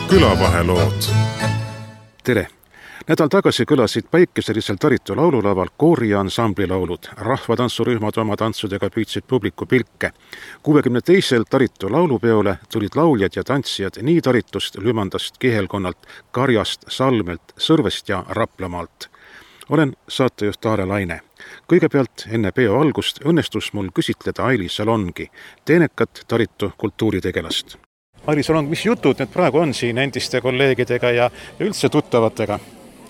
külavahelood. Tere! Nädal tagasi kõlasid päikeselisel Taritu laululaval koori- ja ansamblilaulud. Rahvatantsurühmad oma tantsudega püüdsid publiku pilke. 62. Taritu laulupeole tulid lauljad ja tantsijad nii Taritust, Lümandast, Kihelkonnalt, Karjast, Salmelt, Sõrvest ja Raplamaalt. Olen saatejuht Aare Laine. Kõigepealt enne peo algust õnnestus mul küsitleda Aili Salongi, teenekat Taritu kultuuritegelast. Aili Salong, mis jutud need praegu on siin endiste kolleegidega ja üldse tuttavatega?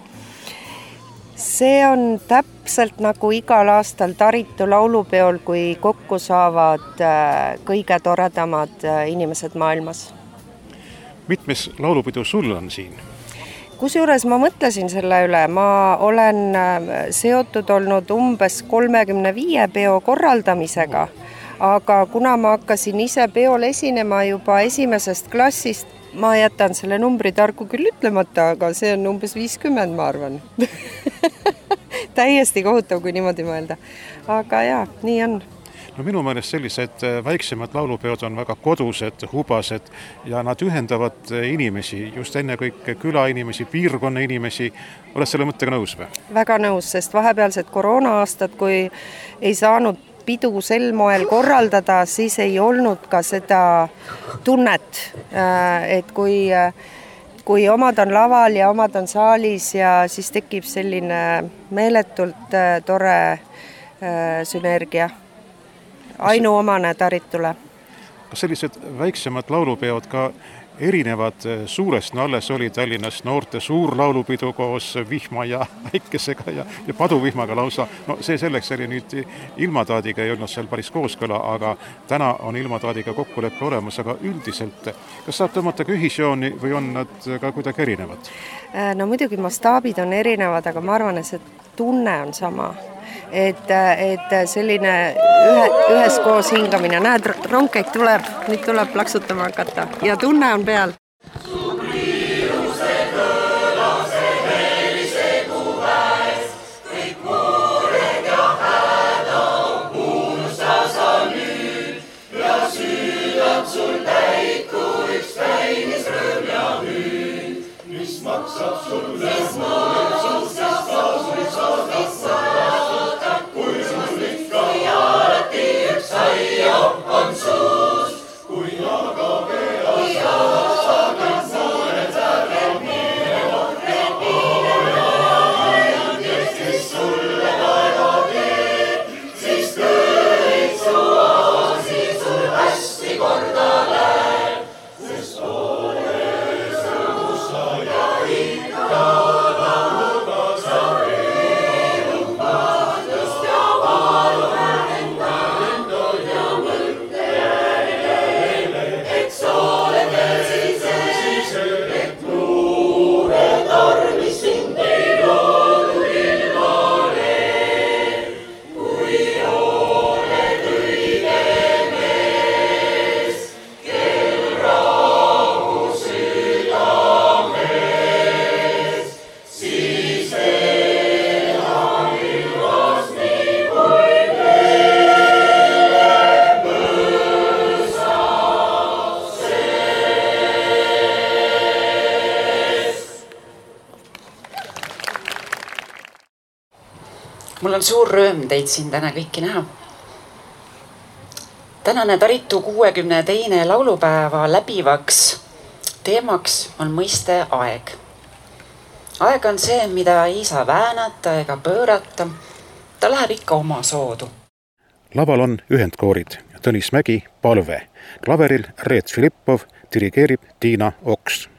See on täpselt nagu igal aastal Taritu laulupeol, kui kokku saavad kõige toredamad inimesed maailmas. Mitmes laulupidu sul on siin? Kusjuures ma mõtlesin selle üle, ma olen seotud olnud umbes 35 peo korraldamisega, aga kuna ma hakkasin ise peol esinema juba esimesest klassist, ma jätan selle numbri tarku küll ütlemata, aga see on umbes 50, ma arvan. Täiesti kohutav, kui niimoodi mõelda. Aga jaa, nii on. No minu meelest sellised väiksemad laulupeod on väga kodused, hubased ja nad ühendavad inimesi, just enne kõik külainimesi, piirkonna inimesi. Oled selle mõttega nõus või? Väga nõus, sest vahepealsed koroona-aastad, kui ei saanud pidu sel moel korraldada, siis ei olnud ka seda tunnet, et kui omad on laval ja omad on saalis ja siis tekib selline meeletult tore sünergia, ainuomane Taritule. Kas sellised väiksemad laulupeod ka erinevad suurest? No alles oli Tallinnas noorte suur laulupidu koos vihma ja väikesega ja paduvihmaga lausa. No see selleks oli nüüd ilmataadiga ei olnud seal päris kooskõla, aga täna on ilmataadiga kokkuleppe olemas, aga üldiselt, kas saab tõmmata ka ühisjooni või on nad ka kuidagi erinevad? No muidugi mastaabid on erinevad, aga ma arvan, et see tunne on sama. Et selline üheskoos hingamine, näed, ronkeid tuleb, nüüd tuleb plaksutama hakata ja tunne on peal. Mul on suur rõõm teid siin täna kõiki näha. Tänane Taritu 62. laulupäeva läbivaks teemaks on mõiste aeg. Aeg on see, mida ei saa väänata ega pöörata. Ta läheb ikka oma soodu. Laval on ühendkoorid. Tõnis Mägi, Palve. Klaveril Reet Filippov, dirigeerib Tiina Oks.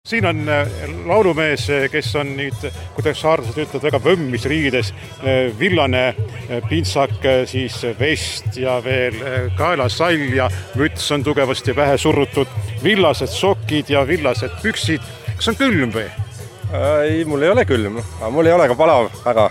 Siin on laulumees, kes on nüüd, kuidas saarlased ütlevad, väga võmmis riides, villane pintsak, siis vest ja veel kaelasall ja müts on tugevasti pähe surutud, villased sokid ja villased püksid. Kas on külm või? Ei, mul ei ole külm, aga mul ei ole ka palav väga.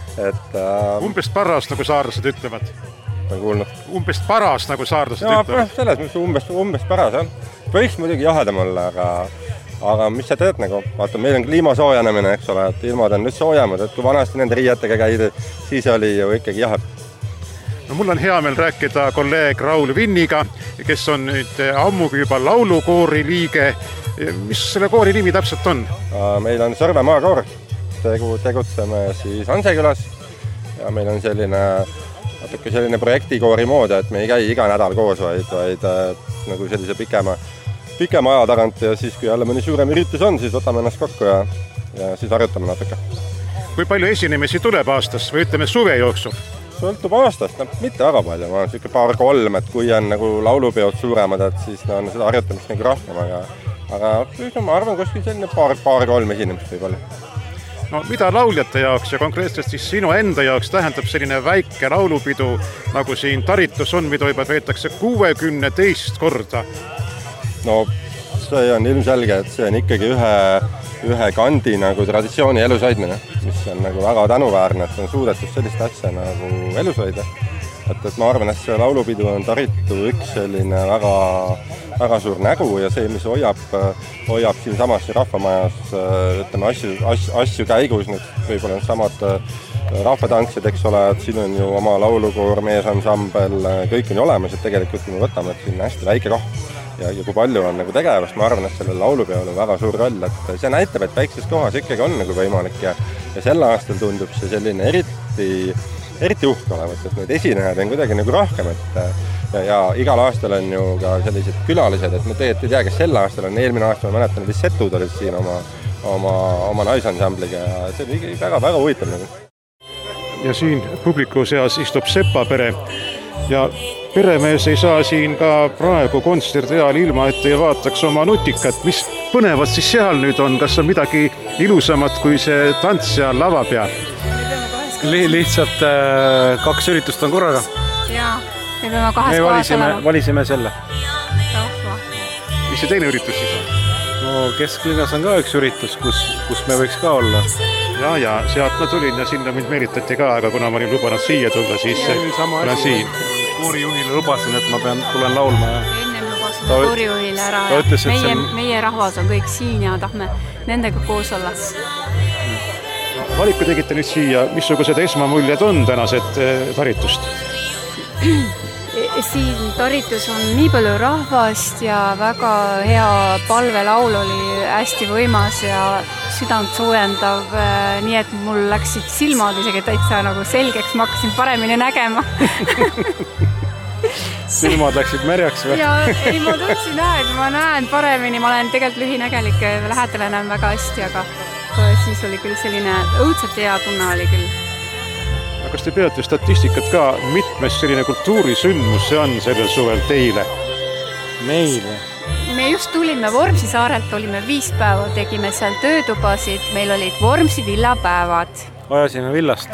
Umbes paras, nagu saarlased ütlevad. Olen kuulnud. Umbes paras, nagu saarlased ütlevad. Selles mõttes umbes paras, jah. Võiks muidugi jahedam olla, aga mis sa teed nagu? Vaata, meil on kliima soojenemine, eks ole, et ilmad on nüüd soojemad, et kui vanasti nende riietega käidi, siis oli ju ikkagi jahe. No, mul on hea meel rääkida kolleeg Raul Vinniga, kes on nüüd ammugi juba laulukoori liige. Mis selle koori nimi täpselt on? Meil on Sõrve maakoor. Tegutseme siis Ansekülas ja meil on selline projektikoori moodi, et me ei käi iga nädal koos, vaid nagu sellise pikema aja tagant ja siis, kui jälle mõni suurem üritus on, siis võtame ennast kokku ja siis harjutame natuke. Kui palju esinemisi tuleb aastas või ütleme suve jooksul? Sõltub aastast, mitte väga palju, ma olen selline 2-3, et kui on nagu laulupeod suuremad, et siis on seda harjutamist nagu rohkem, aga ma arvan, kuskil selline 2-3 esinemist võib olla. No, mida lauljate jaoks ja konkreetselt siis sinu enda jaoks tähendab selline väike laulupidu, nagu siin Taritus on, mida juba peetakse 62 korda? No, see on ilmselge, et see on ikkagi ühe kandi nagu traditsiooni elus hoidmine, mis on nagu väga tänuväärne, et on suudetud sellist asja nagu elus hoida. Et ma arvan, et see laulupidu on Taritu üks selline väga suur nägu ja see, mis hoiab siin samas rahvamajas ütleme, asju käigus, võib-olla samad rahvatantsed, eks ole, et siin on ju oma laulukoor, meesansambel, kõik on olemas, et tegelikult kui me võtame, et siin on hästi väike koht ja kui palju on nagu tegevust, ma arvan, et sellel laulupeol on väga suur roll, et see näitab, et väikses kohas ikkagi on nagu võimalik ja sel aastal tundub see selline eriti uhke olevat, et need esinejad on kuidagi nagu rohkem, ja igal aastal on ju ka sellised külalised, et me tegelikult ei tea, kes sel aastal on, eelmine aasta ma mäletan, et Setud olid siin oma naisansambliga ja see oli väga huvitav nagu. Ja siin publiku seas istub Sepa pere ja peremees ei saa siin ka praegu kontserdi ajal ilma, et ei vaataks oma nutikat. Mis põnevad siis seal nüüd on? Kas on midagi ilusamat kui see tants seal lava peal? Lihtsalt 2 üritust on korraga. Jaa, me peame 2 kohas olema. Valisime selle. Rahva. Mis see teine üritus siis on? No kesklinnas on ka üks üritus, kus me võiks ka olla. Ja sealt ma tulin ja sinna mind meelitati ka, aga kuna ma olin lubanud siia tulla, siis olen siin. Koorijuhile lubasin, et ma tulen laulma. Ennem lubasin koorijuhile ära. Meie rahvas on kõik siin ja tahme nendega koos olla. Valiku tegite nüüd siia, missugused esmamuljed on tänased Taritust? Siin Taritus on nii palju rahvast ja väga hea palvelaul oli hästi võimas ja südant soojendav, nii et mul läksid silmad isegi täitsa nagu selgeks, ma hakkasin paremini nägema. Silmad läksid märjaks või? Ja ei, ma tundsin et ma näen paremini, ma olen tegelikult lühinägelik, lähedale näen väga hästi, aga siis oli küll selline õudselt hea tunne oli küll. Kas te peate statistikat ka, mitmes selline kultuurisündmus see on sellel suvel teile? Meile? Me just tulime Vormsi saarelt, olime 5 päeva, tegime seal töötubasid, meil olid Vormsi villapäevad. Ajasime villast.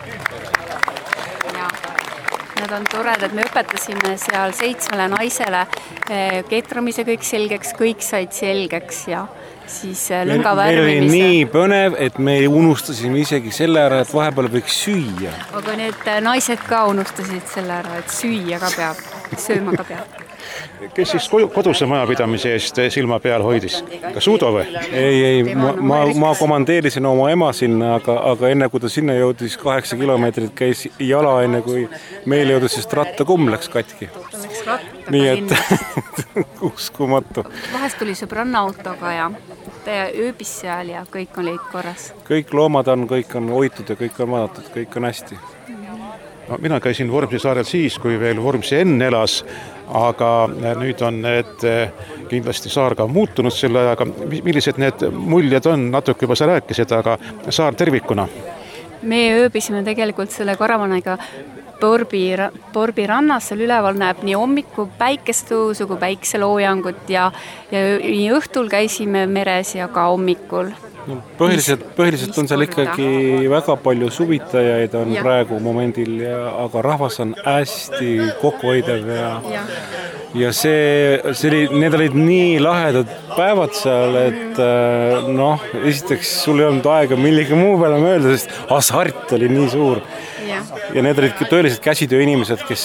Ja, need on toredad, me õpetasime seal 7 naisele ketramise kõik selgeks, kõik said selgeks ja siis lünga värvimise. Meil oli nii põnev, et me unustasime isegi selle ära, et vahepeal võiks süüa. Aga need naised ka unustasid selle ära, et süüa ka peab, sööma ka peab. Kes siis koduse majapidamise eest silma peal hoidis? Kas Udo või? Ei, ma komandeerisin oma ema sinna, aga enne kui ta sinna jõudis 8 kilomeetrit käis jala, enne kui meil jõudis, siis rattakumm läks katki. Nii et uskumatu. Vahest tuli sõbranna autoga ja ööbis seal ja kõik olid korras. Kõik loomad on, kõik on hoitud ja kõik on vaadatud, kõik on hästi. No, mina käisin Vormsi saarel siis, kui veel Vormsi enne elas, aga nüüd on need kindlasti saar ka muutunud selle ajaga. Millised need muljed on? Natuke juba sa rääkisid, aga saar tervikuna? Me ööbisime tegelikult selle karavaniga Borbi rannas seal üleval näeb nii hommiku päikestõusu kui päikseloojangut ja nii õhtul käisime meres ja ka hommikul. No, põhiliselt on seal ikkagi väga palju suvitajaid on praegu momendil, aga rahvas on hästi kokkuhoidev ja need olid nii lahedad päevad seal, et esiteks sul ei olnud aega millegi muu peale mõelda, sest hasart oli nii suur. Ja need olid tõeliselt käsitöö inimesed, kes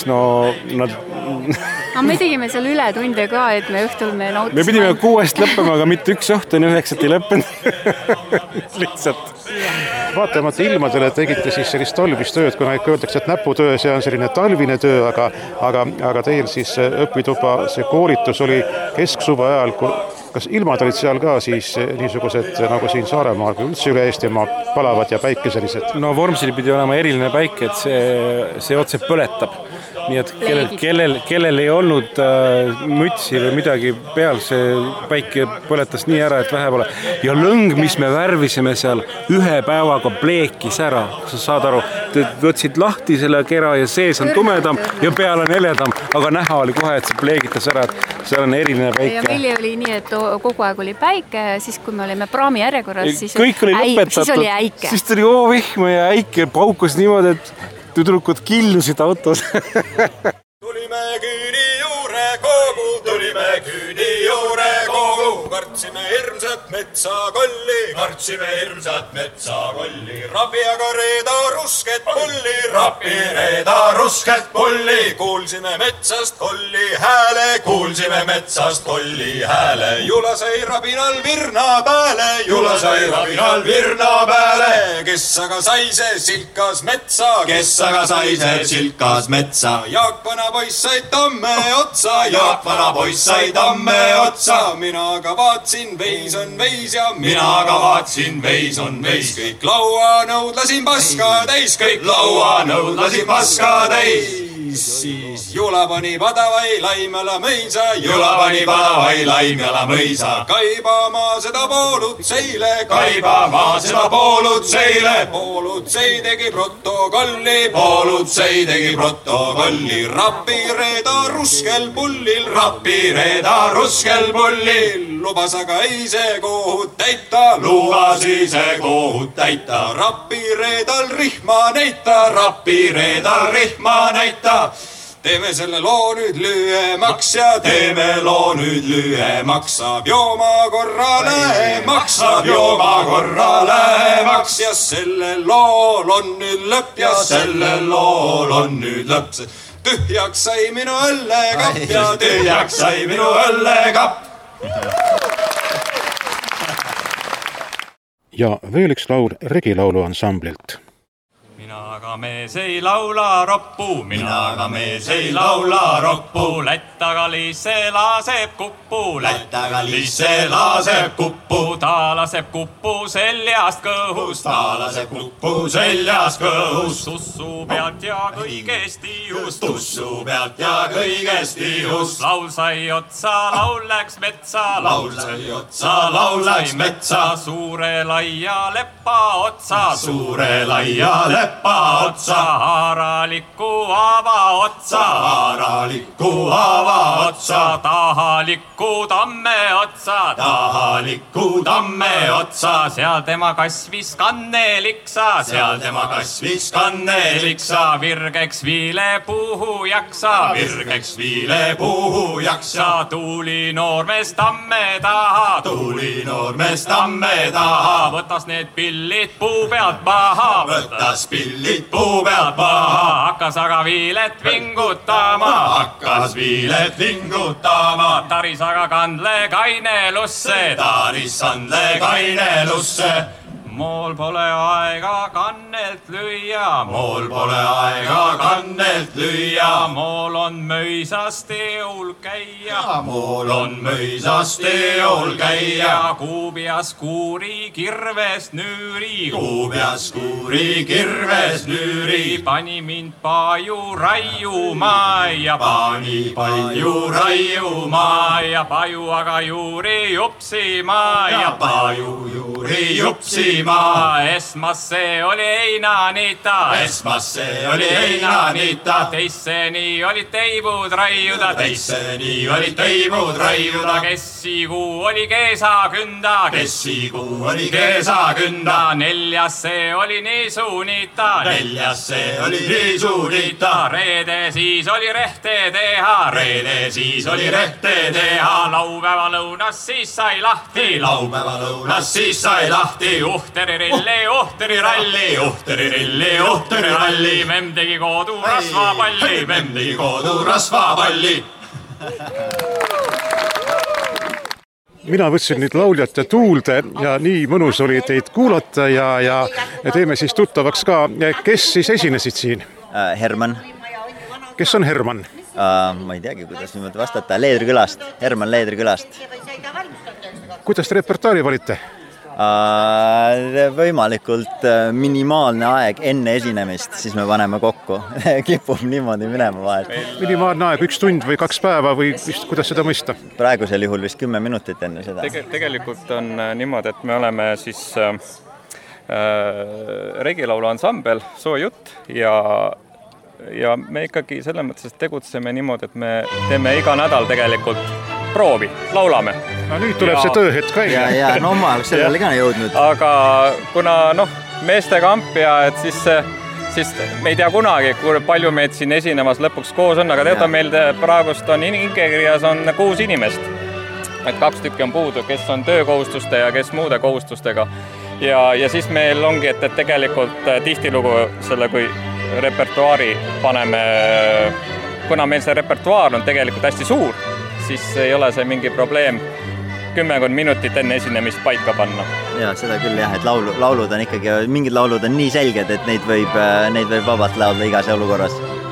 me tegime seal ületunde ka, et me õhtul nautisime. Me pidime 6 lõppema, aga mitte 1 õhtu 9 ei lõppenud. Lihtsalt. Vaatamata ilmadele tegite siis sellist talvistööd, kuna ikka öeldakse, et näputöö, see on selline talvine töö, aga teil siis õpituba, see koolitus oli kesksuve ajal, kas ilmad olid seal ka siis niisugused nagu siin Saaremaal, kui üldse üle Eestimaa palavad ja päikeselised? No Vormsil pidi olema eriline päike, et see otse põletab. Nii et kellel ei olnud mütsi või midagi peal, see päike põletas nii ära, et vähe pole. Ja lõng, mis me värvisime seal, 1 päevaga pleekis ära. Sa saad aru, te võtsid lahti selle kera ja sees on tumedam ja peal on heledam, aga näha oli kohe, et see pleegitas ära, et seal on eriline päike. Ja meil oli nii, et kogu aeg oli päike ja siis, kui me olime praami järjekorras, siis kõik oli lõpetatud. Siis oli äike. Siis tuli vihma ja äike paukus niimoodi, et tüdrukud killusid autos. Tulime küüni juure kogu, kartsime hirmsat metsakolli, rabiaga reeda rusket pulli, kuulsime metsast kolli hääle, jula sai rabinal virna pääle, kes aga sai see silkas metsa, Jaak vana poiss sai tamme otsa, mina aga vaatsin, veis on veis, kõik lauanõud lasin paska täis, siis jula pani padavai laimjala mõisa, kaibama seda poolutseile, poolutsei tegi protokolli, rapireeda ruskel pullil, lubas aga ei see kohut täita, rapireedal rihma näita, teeme selle loo nüüd lühemaks, saab jooma korra lähemaks ja sellel lool on nüüd lõpp, tühjaks sai minu õllekapp. Ja veel üks laul regilaulu ansamblilt. Mina aga mees ei laula roppu, lättaga liisse laseb kuppu, ta laseb kuppu seljast kõhust, tussu pealt ja kõigest ihust, laul sai otsa, laul läks metsa, suure laia leppa otsa, haaralikku ava otsa, tahalikku tamme otsa, seal tema kasvis kanneliksa, virgeks viilepuhu jaksa, tuuli noormees tamme taha, võtas need pillid puu pealt maha, hakkas aga viilet vingutama, taris aga kandle kainelusse, mool pole aega kannelt lüüa, mool on möisas teol käia, kuubjas kuuri kirves nüüri, pani mind paaju raiuma ja paju aga juuri jupsima Iirimaa. Esmas see oli Eina-Niita. Esmas see oli Eina-Niita. Teisseni olid teibud raiuda. Teisseni olid teibud raiuda. Kessikuu oli keesakünda. Kessikuu oli keesakünda. Neljas see oli Niisuniita. Neljas see oli Niisuniita. Reede siis oli rehte teha. Reede siis oli rehte teha. Laupäeva lõunas siis sai lahti. Laupäeva lõunas siis sai lahti. Uhteri-rilli, uhteri-ralli. Uhteri-rilli, uhteri-ralli. Memm tegi kodu rasvapalli. Memm tegi kodu rasvapalli. Mina võtsin nüüd lauljate tuulde ja nii mõnus oli teid kuulata ja teeme siis tuttavaks ka. Kes siis esinesid siin? Herman. Kes on Herman? Ma ei teagi, kuidas niimoodi vastata. Leedrikülast. Herman Leedrikülast. Kuidas te repertuaari valite? Võimalikult minimaalne aeg enne esinemist, siis me paneme kokku. Kipub niimoodi minema vahel. Minimaalne aeg, 1 tund või 2 päeva või kuidas seda mõista? Praegusel juhul vist 10 minutit enne seda. Tegelikult on niimoodi, et me oleme siis regilaulu ansambel Soo jutt ja me ikkagi selles mõttes tegutseme niimoodi, et me teeme iga nädal tegelikult proovi, laulame. No nüüd tuleb see tööhetk välja. Ja, no ma oleks sellele ka jõudnud. Aga kuna meeste kamp ja et siis me ei tea kunagi, kui palju meid siin esinemas lõpuks koos on, aga teada meil praegust on hingekirjas on 6 inimest. Et 2 tükki on puudu, kes on töökohustuste ja kes muude kohustustega. Ja siis meil ongi, et tegelikult tihtilugu selle kui repertuaari paneme, kuna meil see repertuaar on tegelikult hästi suur, siis ei ole see mingi probleem 10 minutit enne esinemist paika panna. Ja, seda küll jah, et laulud on ikkagi, mingid laulud on nii selged, et neid võib vabalt laulda igas olukorras.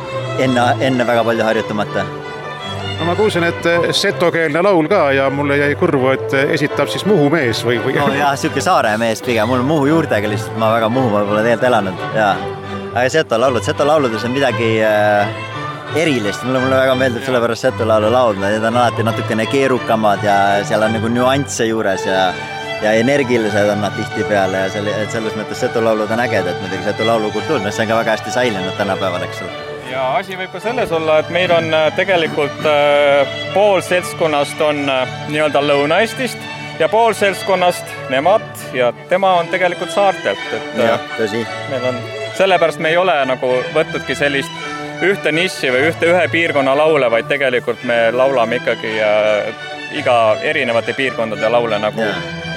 Enne väga palju harjutamata. No ma kuulsin, et setokeelne laul ka ja mulle jäi kõrvu, et esitab siis Muhu mees või? No jah, siuke saare mees pigem. Mul on Muhu juurtega lihtsalt, ma väga Muhumaal pole tegelikult elanud. Ja. Aga setolauludes on midagi erilist. Mulle väga meeldib sellepärast setolaulu laulda. Need on alati natukene keerukamad ja seal on nagu nüansse juures ja energilised on nad tihti peale. Ja selles mõttes setolaulud on ägedad. Muidugi setolaulu kultuur, see on ka väga hästi säilinud tänapäeval, eks ole. Ja asi võib ka selles olla, et meil on tegelikult pool seltskonnast on nii-öelda Lõuna-Eestist ja pool seltskonnast nemad ja tema on tegelikult saartelt. Ja, tõsi. Meil on, sellepärast me ei ole nagu võtnudki sellist ühte niši või ühe piirkonna laule, vaid tegelikult me laulame ikkagi iga erinevate piirkondade laule nagu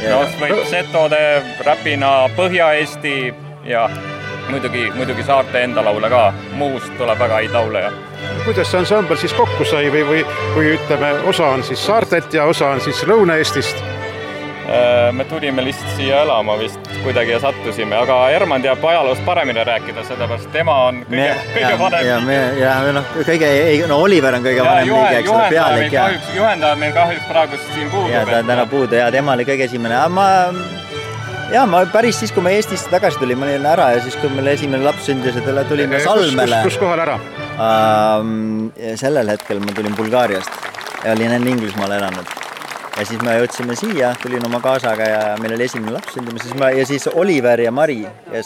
Setode, Räpina, Põhja-Eesti ja muidugi saarte enda laule ka. Muust tuleb väga häid laule. Kuidas see ansambel siis kokku sai või ütleme, osa on siis saartelt ja osa on siis Lõuna-Eestist? Me tulime lihtsalt siia elama vist kuidagi ja sattusime, aga Herman teab ajaloost paremini rääkida, sellepärast tema on kõige vanem. Oliver on kõige vanem liige, eks ole, pealik. Juhendaja meil kahjuks praegu siin puudub. Ja ta on täna puudu ja tema oli kõige esimene. Ma päris siis, kui me Eestisse tagasi tulime, ma olin ära ja siis, kui meil esimene laps sündis, tulime Salmele. Kus kohal ära? Sellel hetkel ma tulin Bulgaariast ja olin enne Inglismaal elanud. Ja siis me jõudsime siia, tulin oma kaasaga ja meil oli esimene laps sündima. Ja siis Oliver ja Mari,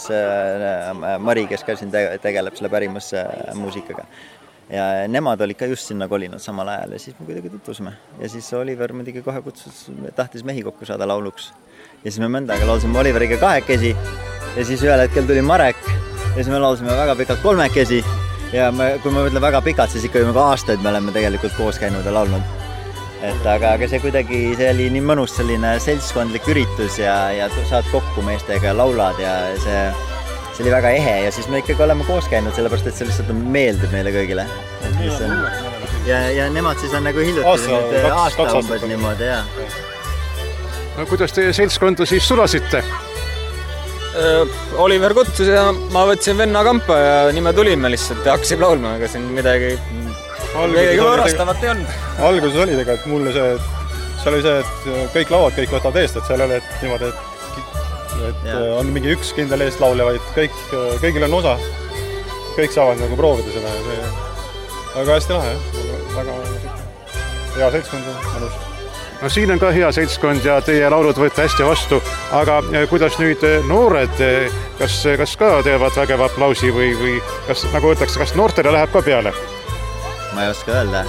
kes ka siin tegeleb selle pärimusmuusikaga. Ja nemad olid ka just sinna kolinud samal ajal ja siis me kuidagi tutvusime. Ja siis Oliver muidugi kohe tahtis mehi kokku saada lauluks. Ja siis me mõndaga laulsime Oliveriga 2 ja siis ühel hetkel tuli Marek ja siis me laulsime väga pikalt 3 ja kui ma ütlen väga pikalt, siis ikka juba aastaid me oleme tegelikult koos käinud ja laulnud. Aga see kuidagi, see oli nii mõnus selline seltskondlik üritus ja saad kokku meestega ja laulad ja see oli väga ehe ja siis me ikkagi oleme koos käinud, sellepärast et see lihtsalt meeldib meile kõigile. Ja nemad siis on nagu hiljuti aasta umbes niimoodi, jah. No, kuidas teie seltskonda siis sulasite? Oliver kutsus ja ma võtsin venna kampa ja nii me tulime lihtsalt ja hakkasin laulma, aga siin midagi võõrastavat ei olnud. Alguses oli tegelikult mulle see oli see, et kõik lauad, kõik võtavad eest, et seal ei ole niimoodi, et on mingi üks kindel eest laulja, vaid kõigil on osa. Kõik saavad nagu proovida seda ja see väga hästi lahe, väga hea seltskond, mõnus. No siin on ka hea seltskond ja teie laulud võite hästi vastu, aga kuidas nüüd noored, kas ka teevad vägeva aplausi või kas, nagu öeldakse, kas noortele läheb ka peale? Ma ei oska öelda.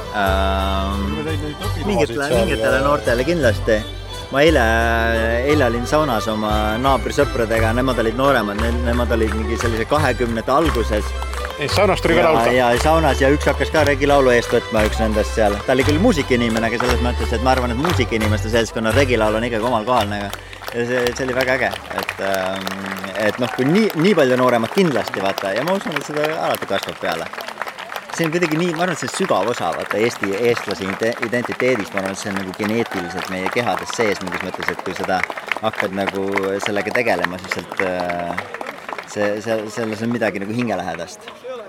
Mingitele noortele kindlasti. Ma eile olin saunas oma naabrisõpradega, nemad olid nooremad, nemad olid mingi sellise 20 alguses. Saunast oli ka laulda? Ja saunas ja üks hakkas ka regilaulu eest võtma, üks nendest seal. Ta oli küll muusikinimene, aga selles mõttes, et ma arvan, et muusikinimeste seltskonna regilaul on ikkagi omal kohal. Ja see oli väga äge, et noh, kui nii palju nooremad kindlasti vaata ja ma usun, et seda alati kasvab peale. See on kuidagi nii, ma arvan, et see on sügav osa vaata eestlase identiteedist, ma arvan, et see on nagu geneetiliselt meie kehades sees mingis mõttes, et kui seda hakkad nagu sellega tegelema, siis selles on midagi nagu hingelähedast.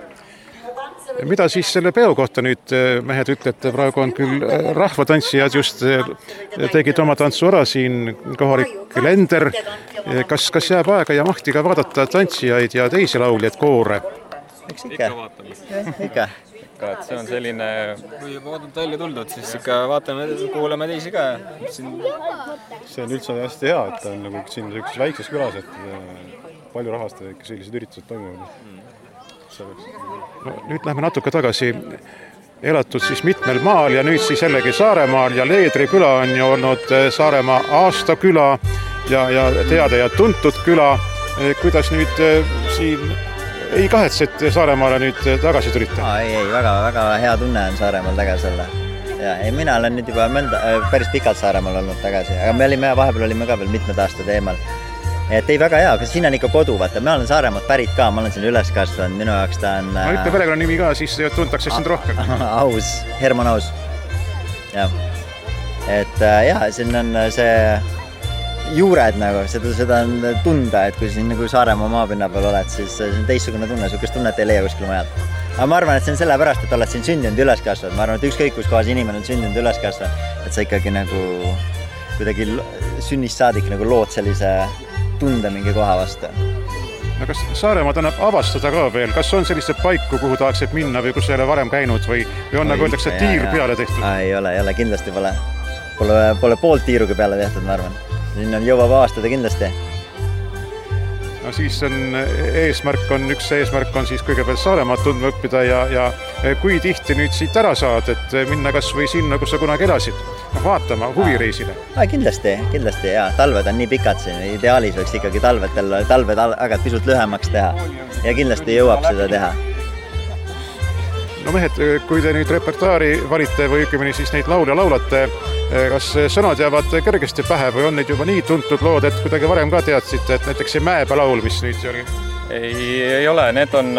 Mida siis selle peo kohta nüüd mehed ütlete, praegu on küll rahvatantsijad just tegid oma tantsu ära siin kohalik lender. Kas jääb aega ja mahti ka vaadata tantsijaid ja teisi lauljaid, koore? Eks ikka. Ikka. Et see on selline, kui juba vaadata välja tuldud, siis ikka vaatame, kuuleme teisi ka. See on üldse hästi hea, et on nagu siin üks väikses külas, et palju rahvast ja ikka sellised üritused toimuvad. No, nüüd läheme natuke tagasi. Elatud siis mitmel maal ja nüüd siis jällegi Saaremaal ja Leedri küla on ju olnud Saaremaa aastaküla ja teada ja tuntud küla. Kuidas nüüd siin ei kahetse, et Saaremaale nüüd tagasi tulite? Ei, väga hea tunne on Saaremaal tagasi olla. Ja, mina olen nüüd juba päris pikalt Saaremaal olnud tagasi, aga vahepeal olime ka veel mitmed aastad eemal. Et ei väga hea, aga siin on ikka kodu, vaata, ma olen Saaremaalt pärit ka, ma olen siin üles kasvanud, minu jaoks ta on... Ma ütle perekonna nimi ka, siis tuntakse sind rohkem. Aus, Herman Aus. Ja. Et siin on see juured nagu, seda on tunda, et kui siin nagu Saaremaa maapinna peal oled, siis see on teistsugune tunne, sukest tunnet ei leia kuskil majal. Aga ma arvan, et see on sellepärast, et oled siin sündinud üles kasvanud. Ma arvan, et ükskõik kus kohas inimene on sündinud üles kasvanud, et sa ikkagi nagu kuidagi sünnist saadik nagu lood sellise tunde mingi koha vastu. No kas Saaremaad annab avastada ka veel? Kas on sellised paiku, kuhu tahaksid minna või kus ei ole varem käinud või on nagu öeldakse tiir peale tehtud? Ei ole, kindlasti pole. Pole poolt tiiruga peale tehtud, ma arvan. Siin on jõuab avastada kindlasti. No siis üks eesmärk on siis kõigepealt Saaremaad tundma õppida ja kui tihti nüüd siit ära saad, et minna kas või sinna, kus sa kunagi elasid, vaatama huvireisile? Kindlasti, ja talved on nii pikad siin, ideaalis võiks ikkagi talved aga pisut lühemaks teha ja kindlasti jõuab seda teha. No mehed, kui te nüüd repertuaari valite või õigemini siis neid laule laulate, kas sõnad jäävad kergesti pähe või on neid juba nii tuntud lood, et kuidagi varem ka teadsite, et näiteks see Mäepää laul, mis nüüd oli? Ei ole,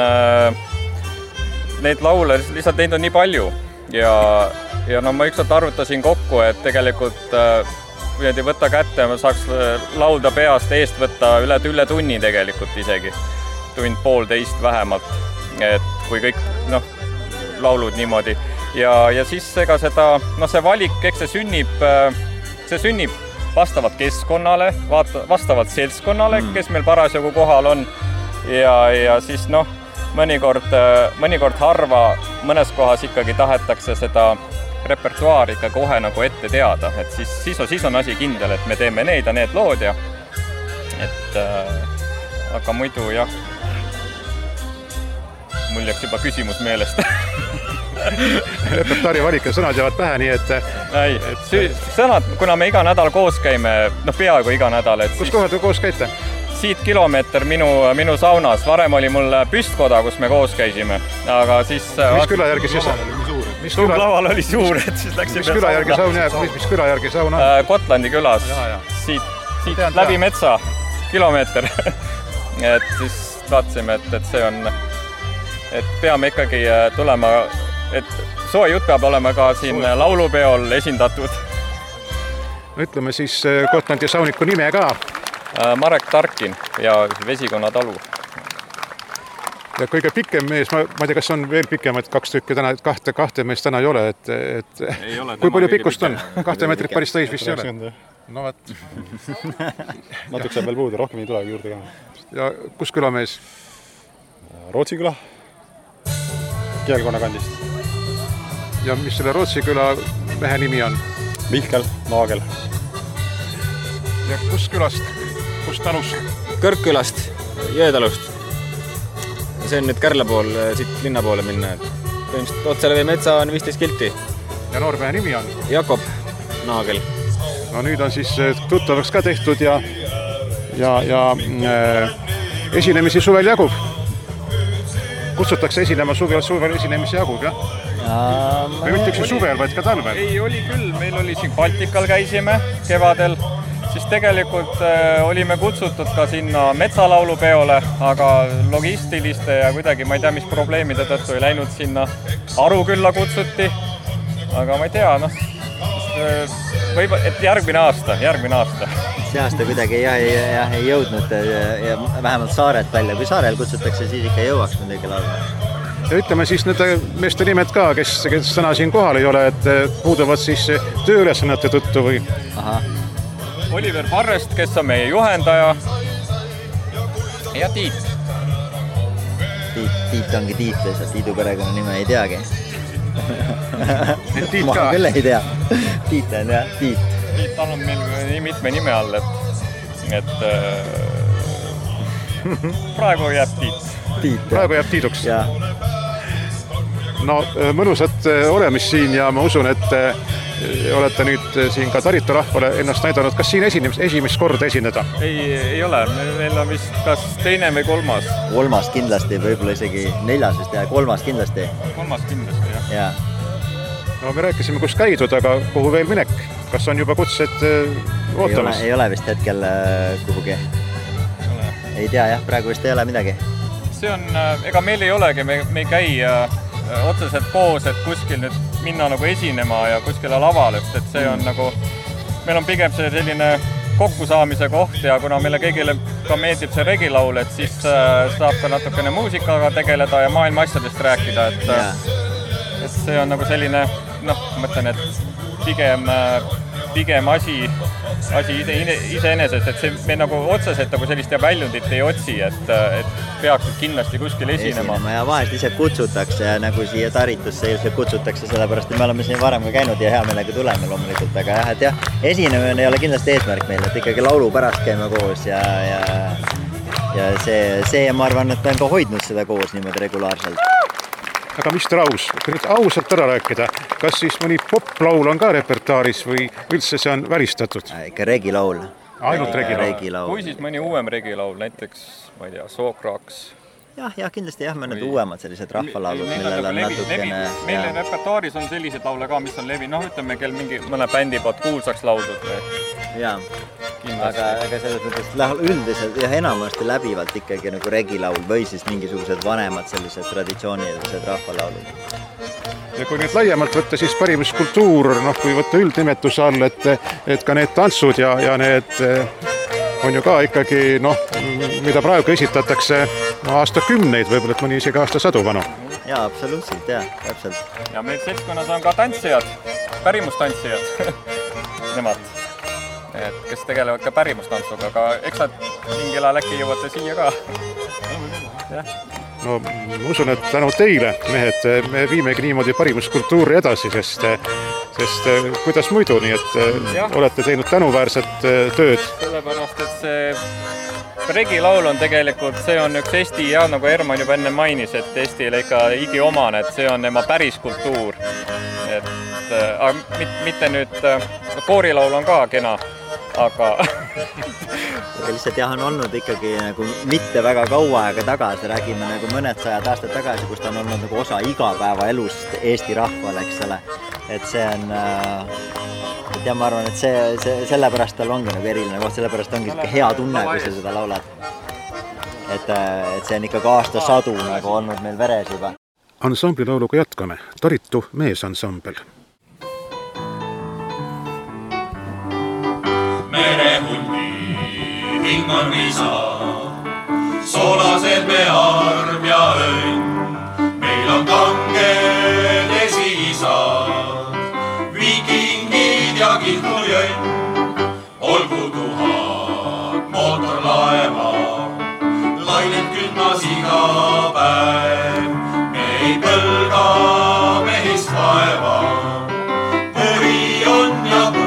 need laule, lihtsalt neid on nii palju ja no ma ükskord arvutasin kokku, et tegelikult võtta kätte, ma saaks laulda peast eest võtta üle tunni tegelikult isegi, tund poolteist vähemalt, et kui kõik laulud niimoodi ja siis ega see valik, eks see sünnib vastavalt keskkonnale, vastavalt seltskonnale, kes meil parasjagu kohal on ja siis mõnikord harva mõnes kohas ikkagi tahetakse seda repertuaari ikka kohe nagu ette teada, et siis on asi kindel, et me teeme need ja need lood ja aga muidu jah, mul jääks juba küsimus meelest. Repertuaari valik ja sõnad jäävad pähe, nii et... Sõnad, kuna me iga nädal koos käime, peaaegu iga nädal, et kus kohal te koos käite? Siit kilomeeter minu saunas. Varem oli mul püstkoda, kus me koos käisime, aga siis... Mis küla järgi siis on? Laval oli suur, et siis läksime... Mis küla järgi saun jääb? Mis küla järgi saun on? Kotlandi külas. Siit läbi metsa kilomeeter. Et siis vaatasime, et see on... Et peame ikkagi tulema, et soe jutt peab olema ka siin laulupeol esindatud. Ütleme siis Kotlandi sauniku nime ka. Marek Tarkin ja Vesikonna talu. Ja kõige pikem mees, ma ei tea, kas on veel pikemad 2 tükki täna, kahte meest täna ei ole, et kui palju pikkust on? 2 meetrit päris täis vist ei ole? No võt. Natuke saab veel puudu, rohkem ei tule juurde ka. Ja kus külamees? Rootsi küla. Kielkonna kandist. Ja mis selle Rootsi küla mehe nimi on? Mihkel Naagel. Ja kust külast? Kust talust? Kõrgkülast, Jõetalust. See on nüüd Kärla pool, siit linna poole minna. Põhimõtteliselt Otselevi metsa on 15 kilti. Ja noormehe nimi on? Jakob Naagel. No nüüd on siis tuttavaks ka tehtud ja esinemisi suvel jagub. Kutsutakse esinema suvel esinemisi jagub, jah? Või mitte üksi suvel, vaid ka talvel? Ei, oli küll. Meil oli siin Baltikal käisime kevadel. Siis tegelikult olime kutsutud ka sinna metsalaulupeole, aga logistiliste ja kuidagi, ma ei tea, mis probleemide tõttu ei läinud sinna. Arukülla kutsuti, aga ma ei tea, võib-olla, et järgmine aasta. See aasta kuidagi ei jõudnud ja vähemalt Saaret välja. Kui Saarel kutsutakse, siis ikka jõuaks midagi laulma. Ja ütleme siis nende meeste nimed ka, kes täna siin kohal ei ole, et puuduvad siis tööülesannete tõttu või? Aha. Oliver Parrest, kes on meie juhendaja ja Tiit. Tiit ongi Tiit lihtsalt, Tiidu perekonna nime ei teagi. Tiit ka? Ma küll ei tea. Tiit on jah, Tiit. Tiit on meil nii mitme nime all, et praegu jääb Tiit. Praegu jääb Tiiduks. Jah. No mõnusat olemist siin ja ma usun, et olete nüüd siin ka Taritu rahvale ennast näidanud. Kas siin esimest korda esineda? Ei ole. Meil on vist kas teine või kolmas. Kolmas kindlasti, võib-olla isegi 4 vist ja kolmas kindlasti. Kolmas kindlasti, jah. No me rääkisime, kus käidud, aga kuhu veel minek? Kas on juba kutsed ootamas? Ei ole vist hetkel kuhugi. Ei tea, jah, praegu vist ei ole midagi. See on, ega meil ei olegi, me ei käi otseselt koos, et kuskil nüüd minna nagu esinema ja kuskile lavale, et see on nagu, meil on pigem see selline kokkusaamise koht ja kuna meile kõigile ka meeldib see regilaul, et siis saab ka natukene muusikaga tegeleda ja maailma asjadest rääkida, et see on nagu selline, mõtlen, et pigem asi iseenesest, et me nagu otseselt nagu sellist väljundit ei otsi, et peaksid kindlasti kuskil esinema. Ja vahest ise kutsutakse ja nagu siia Taritusse ilmselt kutsutakse, sellepärast et me oleme siin varem ka käinud ja hea meelega tuleme loomulikult, aga jah, esinemine ei ole kindlasti eesmärk meil, et ikkagi laulu pärast käime koos ja see ma arvan, et on ka hoidnud seda koos niimoodi regulaarselt. Aga Mr. Aus, kui nüüd ausalt ära rääkida, kas siis mõni poplaul on ka repertaaris või üldse see on välistatud? Ikka regilaul. Ainult regilaul. Kui siis mõni uuem regilaul, näiteks, ma ei tea, Sookraaks. Jah, kindlasti mõned uuemad sellised rahvalaulud, millel on natukene... Meil repertaaris on sellised laule ka, mis on levi, ütleme, kel mingi mõne bändi poolt kuulsaks laudud. Jaa, aga selles mõttes üldiselt ja enamasti läbivalt ikkagi nagu regilaul või siis mingisugused vanemad sellised traditsioonilised rahvalaulud. Ja kui nüüd laiemalt võtta, siis pärimuskultuur, kui võtta üldnimetuse all, et ka need tantsud ja need on ju ka ikkagi, mida praegu esitatakse aastakümneid, võib-olla et mõni isegi aastasadu vanu. Jaa, absoluutselt, jah, täpselt. Ja meil seltskonnas on ka tantsijad, pärimustantsijad, nemad, kes tegelevad ka pärimustantsuga, aga eks nad mingil ajal äkki jõuate siia ka. No ma usun, et tänu teile, mehed, me viimegi niimoodi pärimuskultuuri edasi, sest kuidas muidu, nii et olete teinud tänuväärset tööd. Sellepärast, et see regilaul on tegelikult, see on üks Eesti, ja nagu Erman juba enne mainis, et Eestile ikka igiomane, et see on tema päris kultuur. Aga mitte nüüd, koorilaul on ka kena, aga... Lihtsalt jah, on olnud ikkagi nagu mitte väga kaua aega tagasi, räägime nagu mõned sajad aastad tagasi, kus ta on olnud nagu osa igapäevaelust Eesti rahval, eks ole. Et see on, ja ma arvan, et sellepärast tal ongi nagu eriline koht, sellepärast ongi hea tunne, kui sa seda laulad. Et see on ikkagi aastasadu nagu olnud meil veres juba. Ansamblilauluga jätkame. Taritu meesansambel. Merehundi hing on viisa, soolased me arm ja õnn. Meil on kanged esiisad, viikingid ja kihlujõnn. Olgu 1000 mootorlaeva, lained kündmas iga päev. Me ei põlga mehist vaeva, põri on ja põri.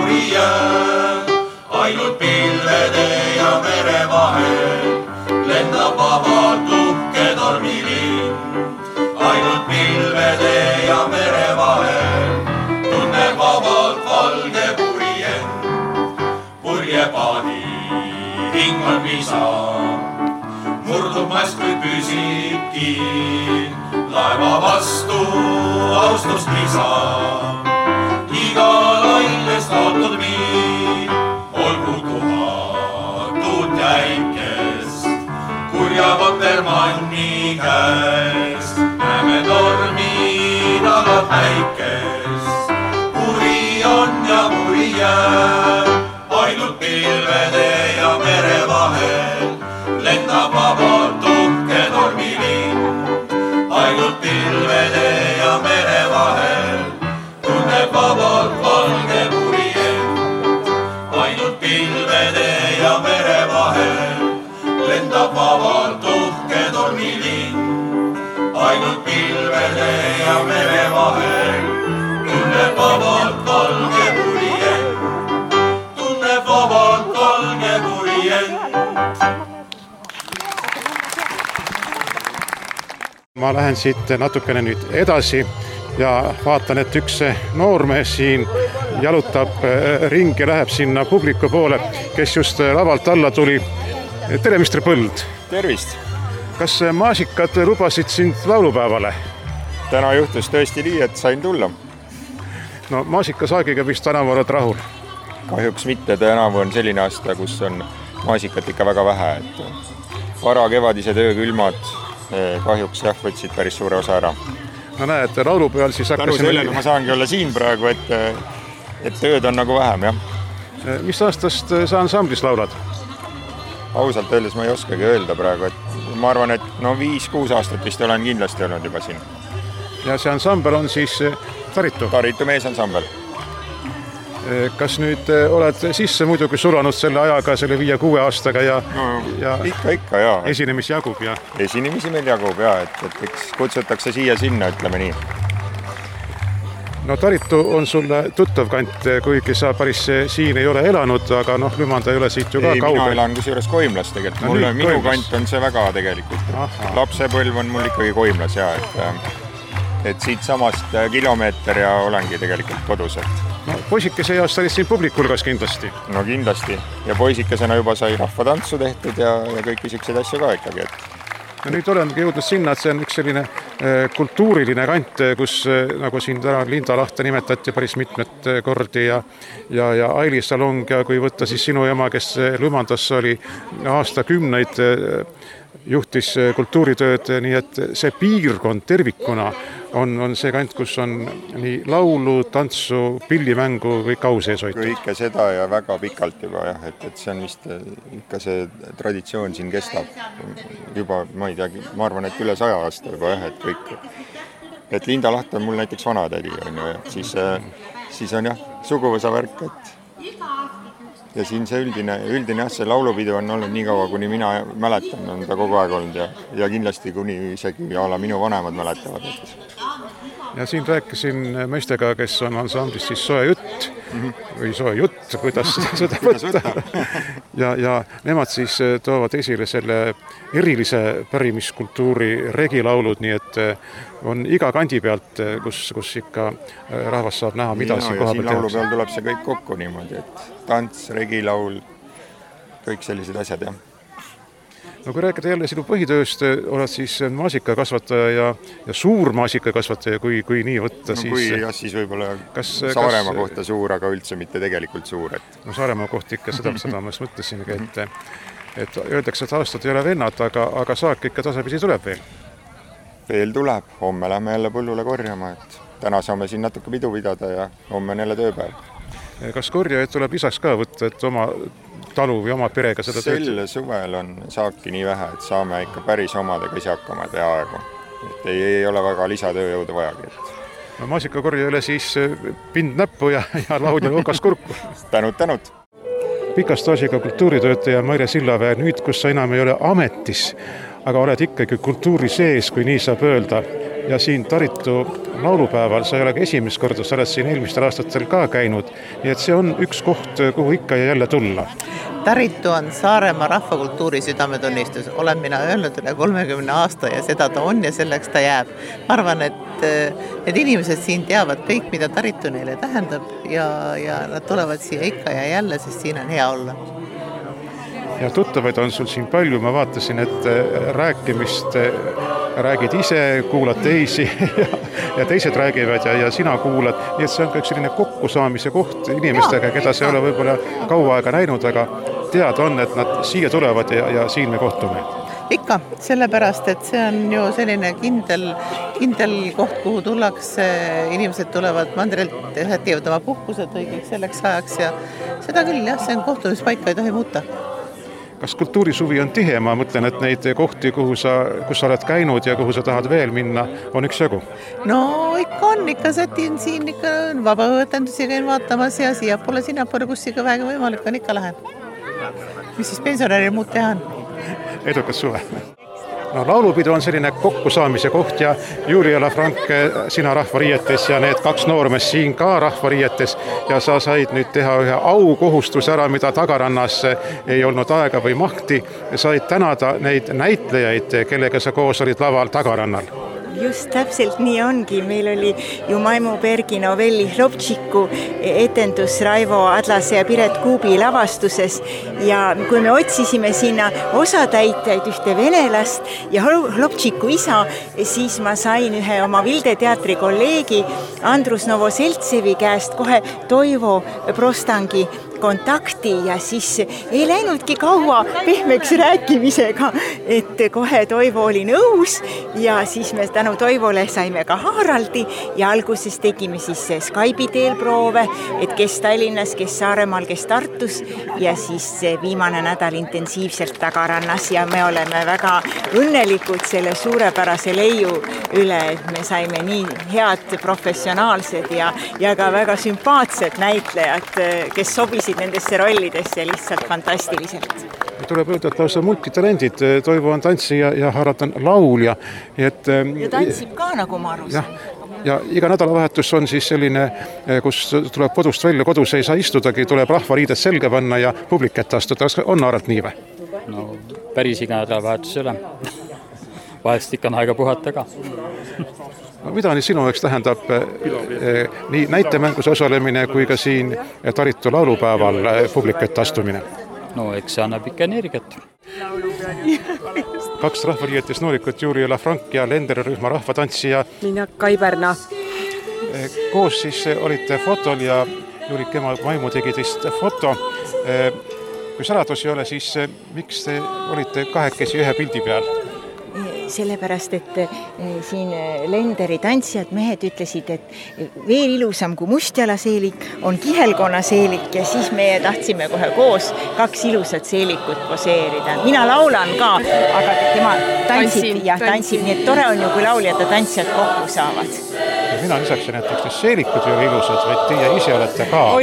ei saa. Murdub mast, kuid püsib kiin, laeva vastu austust lisa. Iga lainest laotud miin, olgu tuhatut jäikest, kurja Kotermanni käest. Näeme tormi taga päikest, kuri on ja kuri jääb, ainult pilvede ja mere vahel lendab vabalt uhke tormilind. Ainult pilvede ja mere vahel tunneb vabalt valge purjend. Ainult pilvede ja mere vahel lendab vabalt uhke tormilind. Ainult pilvede ja mere vahel tunneb vabalt valge purjend. Tunneb vabalt valge purjend. Ma lähen siit natukene nüüd edasi ja vaatan, et üks noormees siin jalutab ring ja läheb sinna publiku poole, kes just lavalt alla tuli. Tere, Mr. Põld! Tervist! Kas maasikad lubasid sind laulupäevale? Täna juhtus tõesti nii, et sain tulla. No maasikasaagiga vist tänavu oled rahul? Kahjuks mitte, tänavu on selline aasta, kus on maasikat ikka väga vähe. Vara kevadised öökülmad kahjuks võtsid päris suure osa ära. No näed, laulupeal siis tänu sellele ma saangi olla siin praegu, et tööd on nagu vähem, jah. Mis aastast sa ansamblis laulad? Ausalt öeldes ma ei oskagi öelda praegu, et ma arvan, et 5-6 aastat vist olen kindlasti olnud juba siin. Ja see ansambel on siis Taritu? Taritu meesansambel. Kas nüüd oled sisse muidugi sulanud selle ajaga, selle 5-6 aastaga ja ikka, jaa. Esinemisi jagub ja? Esinemisi meil jagub, jaa, et eks kutsutakse siia-sinna, ütleme nii. No Taritu on sulle tuttav kant, kuigi sa päris siin ei ole elanud, aga Lümanda ei ole siit ju ka kaugel. Mina elan kusjuures Koimlas tegelikult. Minu kant on see väga tegelikult. Lapsepõlv on mul ikkagi Koimlas, jaa, et siit samast kilomeeter ja olengi tegelikult kodus. No poisikese east olid siin publikul kas kindlasti? No kindlasti. Ja poisikesena juba sai rahvatantsu tehtud ja kõiki siukseid asju ka ikkagi. Ja nüüd olengi jõudnud sinna, et see on üks selline kultuuriline kant, kus nagu siin täna Linda Lahte nimetati päris mitmed kordi ja Aili Salong ja kui võtta siis sinu ema, kes Lümandas oli aastakümneid juhtis kultuuritööd, nii et see piirkond tervikuna on see kant, kus on nii laulu, tantsu, pillimängu või kau sees hoitud. Kõike seda ja väga pikalt juba, jah, et see on vist ikka see traditsioon siin kestab juba, ma ei teagi, ma arvan, et üle 100 aasta juba, jah, et kõik. Et Linda Laht on mul näiteks vanatädi, siis on jah, suguvõsa värk, ja siin see üldine see laulupidu on olnud nii kaua, kuni mina mäletan, on ta kogu aeg olnud ja kindlasti kuni isegi minu vanemad mäletavad. Ja siin rääkisin meestega, kes on ansamblis siis Soe jutt või Soe jutt, kuidas seda võtta. Ja nemad siis toovad esile selle erilise pärimiskultuuri regilaulud, nii et on iga kandi pealt, kus ikka rahvas saab näha, mida siin koha peal tehakse. Laulu peal tuleb see kõik kokku niimoodi, et tants, regilaul, kõik sellised asjad, jah. No kui rääkida jälle sinu põhitööst, oled siis maasikakasvataja ja suur maasikakasvataja, kui nii võtta, siis... No kui jah, siis võib-olla Saaremaa kohta suur, aga üldse mitte tegelikult suur. No Saaremaa kohta ikka seda ma just mõtlesingi, et öeldakse, et aastad ei ole vennad, aga saak ikka tasapisi tuleb veel. Veel tuleb, homme lähme jälle põllule korjama, et täna saame siin natuke pidu pidada ja homme on jälle tööpäev. Kas korjajaid tuleb lisaks ka võtta, et oma talu või oma perega seda tööd? Sel suvel on saaki nii vähe, et saame ikka päris omadega ise hakkama peaaegu. Et ei ole väga lisatööjõudu vajagi. No maasikakorjajale siis pind näppu ja laud ja okas kurku. Tänud. Pika staažiga kultuuritöötaja Maire Sillaväe, nüüd kus sa enam ei ole ametis, aga oled ikkagi kultuuri sees, kui nii saab öelda. Ja siin Taritu laulupäeval sa ei ole esimest korda, sa oled siin eelmistel aastatel ka käinud, nii et see on üks koht, kuhu ikka ja jälle tulla. Taritu on Saaremaa rahvakultuuri südametunnistus. Olen mina öelnud üle 30 aasta ja seda ta on ja selleks ta jääb. Ma arvan, et need inimesed siin teavad kõik, mida Taritu neile tähendab ja nad tulevad siia ikka ja jälle, sest siin on hea olla. ja tuttavaid on sul siin palju, ma vaatasin, et rääkimist räägid ise, kuulad teisi ja teised räägivad ja sina kuulad, nii et see on ka üks selline kokkusaamise koht inimestega, keda see ei ole võib-olla kaua aega näinud, aga teada on, et nad siia tulevad ja siin me kohtume. Ikka, sellepärast, et see on ju selline kindel koht, kuhu tullakse, inimesed tulevad mandrilt, teevad oma puhkused õigeks selleks ajaks ja seda küll, jah, see on kohtumispaika, ei tohi muuta. Kas kultuurisuvi on tihe? Ma mõtlen, et neid kohti, kus sa oled käinud ja kuhu sa tahad veel minna, on üks jagu. No ikka on, ikka sätin siin, ikka vabaõõtendusi käin vaatamas ja siiapoole, sinnapoole, kus ikka väega võimalik on, ikka lähen. Mis siis pensionäril muud teha on? Edukas suve. No, laulupidu on selline kokkusaamise koht ja Julia Lafranque, sina rahvariietes ja need 2 noormes siin ka rahvariietes ja sa said nüüd teha ühe aukohustuse ära, mida Tagarannas ei olnud aega või mahti. Said tänada neid näitlejaid, kellega sa koos olid laval Tagarannal. Just täpselt nii ongi. Meil oli ju Maimu Bergi novelli Hloptšiku etendus Raivo Adlase ja Piret Kuubi lavastuses ja kui me otsisime sinna osatäitjaid, ühte venelast ja Hloptšiku isa, siis ma sain ühe oma Vilde teatri kolleegi Andrus Novoseltsevi käest kohe Toivo Prostangi kontakti ja siis ei läinudki kaua pehmeks rääkimisega, et kohe Toivo oli nõus ja siis me tänu Toivole saime ka Haraldi ja alguses tegime siis Skype'i teel proove, et kes Tallinnas, kes Saaremaal, kes Tartus ja siis viimane nädal intensiivselt Tagarannas ja me oleme väga õnnelikud selle suurepärase leiu üle, et me saime nii head professionaalsed ja ka väga sümpaatsed näitlejad, kes sobisid nendesse rollidesse lihtsalt fantastiliselt. Tuleb öelda, et lausa multitalendid. Toivo on tantsija ja Harald on laulja. Ja tantsib ka, nagu ma aru saan. Ja iga nädalavahetus on siis selline, kus tuleb kodust välja, kodus ei saa istudagi, tuleb rahvariidet selga panna ja publik ette astuda. On Harald nii või? No päris iga nädalavahetus ei ole. Vahest ikka on aega puhata ka. Mida nii sinu jaoks tähendab nii näitemängus osalemine kui ka siin Taritu laulupäeval publiku ette astumine? No eks see annab ikka energiat. 2 rahvariietes noolikut, Julia Lafranque ja Lenderi rühma rahvatantsija Mina Kaiberna. Koos siis olite fotol ja Julik ema Maimu tegi teist foto. Kui saladus ei ole, siis miks te olite 2 ühe pildi peal? Sellepärast, et siin Lenderi tantsijad mehed ütlesid, et veel ilusam kui mustjalaseelik on kihelkonna seelik ja siis me tahtsime kohe koos 2 ilusat seelikut poseerida. Mina laulan ka, aga tema tantsib, nii et tore on ju, kui lauljad ja tantsijad kokku saavad. Ja mina lisaksin, et eks seelikud ei ole ilusad, vaid teie ise olete ka. Oi,